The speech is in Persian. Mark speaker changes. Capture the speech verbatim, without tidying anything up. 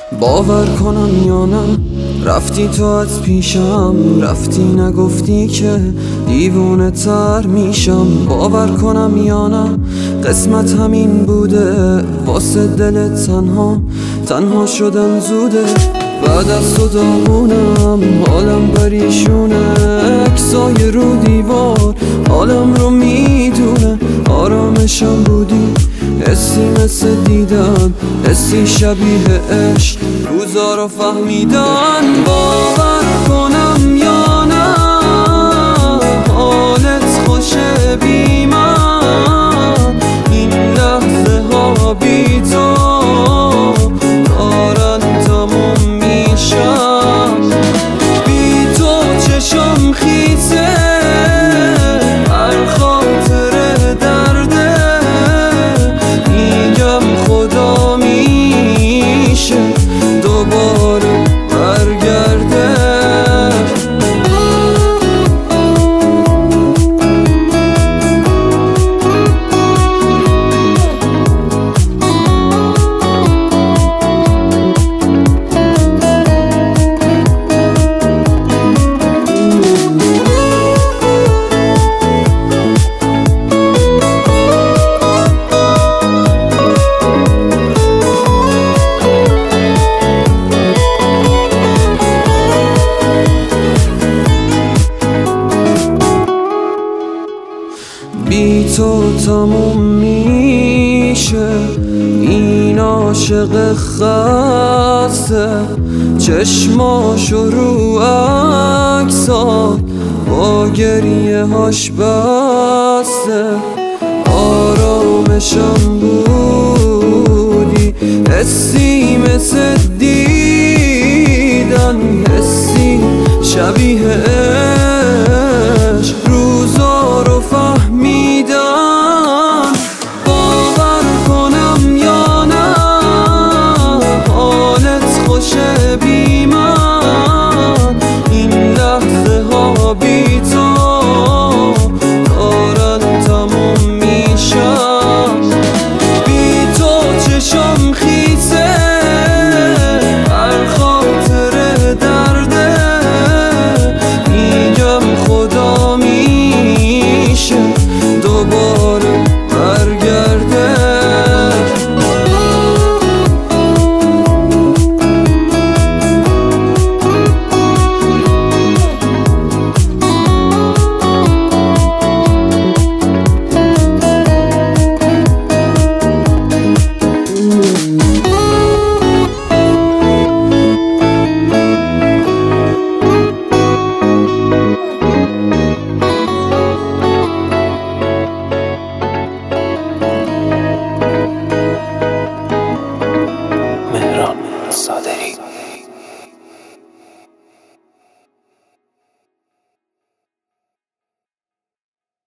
Speaker 1: باور کنم یا نه رفتی تو از پیشم، رفتی نگفتی که دیوونه تر میشم. باور کنم یا نه قسمت همین بوده، واسه دل تنها تنها شدن زوده. بعد از تو دامونم حالم پریشونه، عکسای رو دیوار حالم رو میدونه. آرامشم بودی حسی مثل دیدن، حسی شبیه عشق، روزا رو فهمیدن. باور کنم یا نه حالت خوشه بی من، این لحظه ها بی تو دارن تموم میشن. بی تو چشم خیزه، هر خاطر درده، میگم خدا میشه دوباره برگرده. بی تو تموم میشه این عاشق خسته، چشماشو رو عکسات با گریه هاش بسته. آرامشم بودی حسی مثل